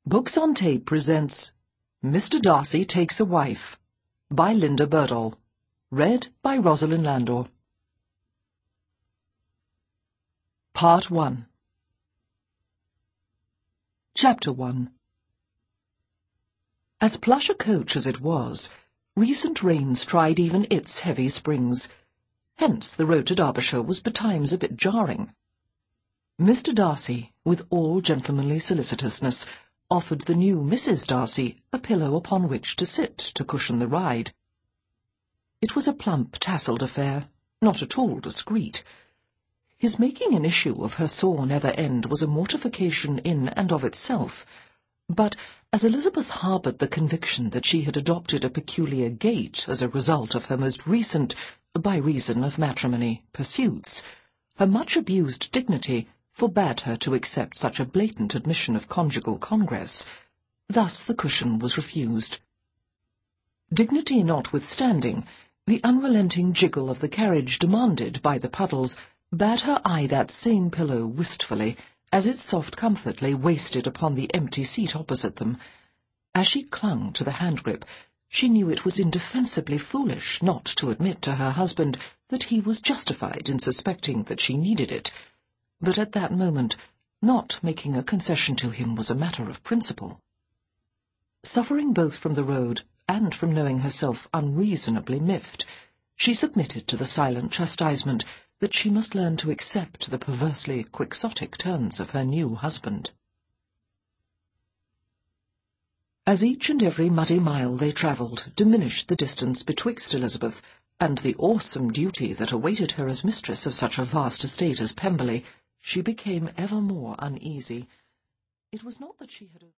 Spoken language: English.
Books on Tape presents Mr. Darcy Takes a Wife by Linda Birdall. Read by Rosalind Landor. Part 1. Chapter 1. As plush a coach as it was, recent rains tried even its heavy springs. Hence the road to Derbyshire was betimes a bit jarring. Mr. Darcy, with all gentlemanly solicitousness, offered the new Mrs. Darcy a pillow upon which to sit to cushion the ride. It was a plump, tasselled affair, not at all discreet. His making an issue of her sore nether end was a mortification in and of itself, but as Elizabeth harboured the conviction that she had adopted a peculiar gait as a result of her most recent, by reason of matrimony, pursuits, her much-abused dignity forbade her to accept such a blatant admission of conjugal congress. Thus the cushion was refused. Dignity notwithstanding, the unrelenting jiggle of the carriage demanded by the puddles bade her eye that same pillow wistfully, as its soft comfort lay wasted upon the empty seat opposite them. As she clung to the hand-grip, she knew it was indefensibly foolish not to admit to her husband that he was justified in suspecting that she needed it. But at that moment, not making a concession to him was a matter of principle. Suffering both from the road and from knowing herself unreasonably miffed, she submitted to the silent chastisement that she must learn to accept the perversely quixotic turns of her new husband. As each and every muddy mile they travelled diminished the distance betwixt Elizabeth and the awesome duty that awaited her as mistress of such a vast estate as Pemberley, she became ever more uneasy. It was not that she had